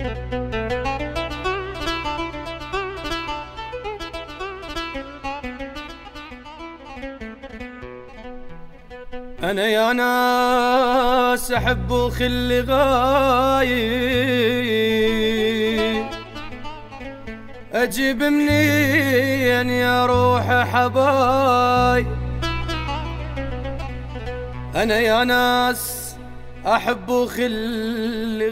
أنا يا ناس أحب وخلي غايب، أجيب منين يا روح حباي. أنا يا ناس أحب وخلي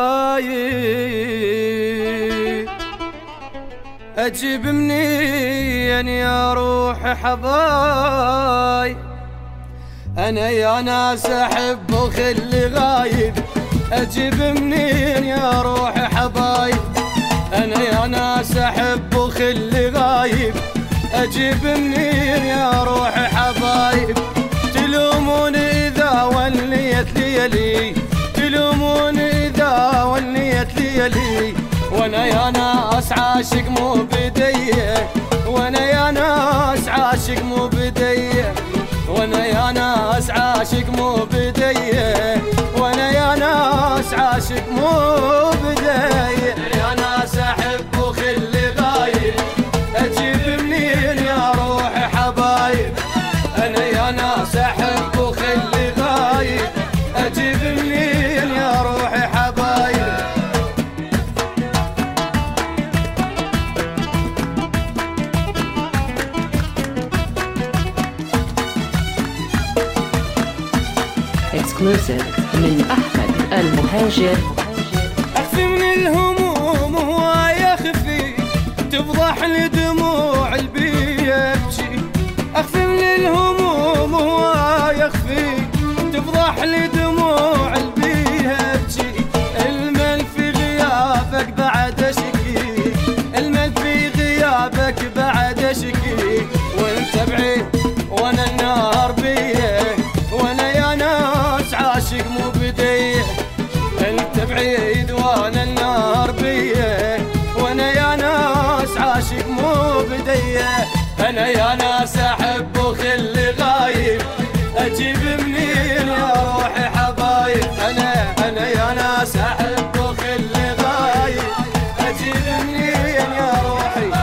غايب، أجيب منين يا روح حباي. أنا يا ناس أحب وخلي غايب، أجيب منين يا روح حبايب. أنا يا ناس أحب وخلي غايب، أجيب منين يا روح حبايب. تلوموني إذا وليت ليلي، تلوموني إذا وليت ليلي، وأنا يا ناس عاشق مو بديه، وأنا يا ناس عاشق مو بديه، وانا يا ناس عاشق مو بديه، وانا يا ناس عاشق مو بديه. يا ناس احب وخلي غايب، اجيب منين يا روح حبايب. انا يا ناس احب وخلي غايب، اجيب منين يا روح حبايب. اكسكلوسيف من أحمد المهاجر. أخفي من الهموم وهو يخفي، تفضح لي دموع البي يبكي. أخفي من الهموم وهو يخفي، تفضح لي دموع البي يبكي. المل في غيابك بعد أشكي، المل في غيابك بعد أشكي. وانت بعيد وانا النار بيه، وانا يا ناس عاشق مو بديه. انت بعيد وانا النار بيه، وانا يا ناس عاشق مو بديه. انا يا ناس احب وخلي غايب، اجيب منين يا روحي حبايب. انا يا ناس احب وخلي غايب، اجيب منين يا روحي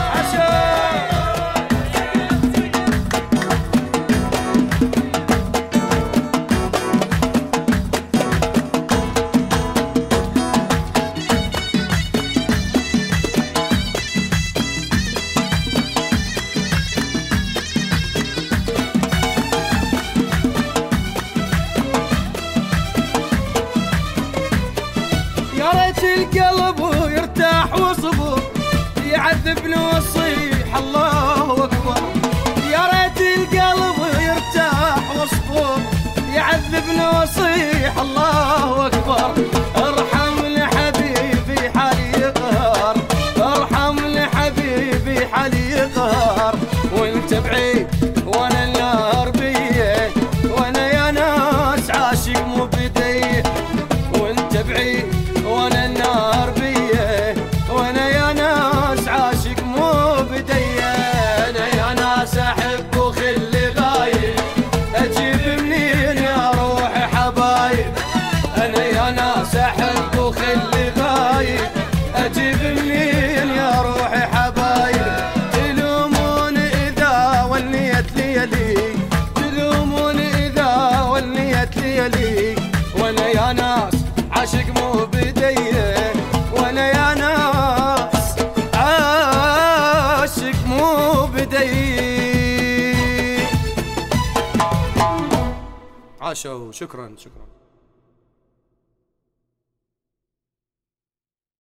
القلب يرتاح وصبر، يعذبني وصيح الله اكبر. يا ريت القلب يرتاح وصبر، يعذبني وصيح الله اكبر. ارحم لحبيبي حالي يقهر، ارحم لحبيبي حالي يقهر. وانت بعيد وانا النار بيه، وانا يا ناس عاشق مو بديه. وانت بعيد وانا النار بيه، وانا يا ناس عاشق مو بديه. انا يا ناس احب وخلي غايب، اجيب منين يا روح حبايب. انا يا ناس احب وخلي غايب، اجيب منين يا روح حبايب. تلوموني اذا وليت ليلي، تلوموني اذا وليت ليلي، وانا يا ناس عاشق مو بديه، وانا يا ناس عاشق مو بديه. عاشوا. شكرا.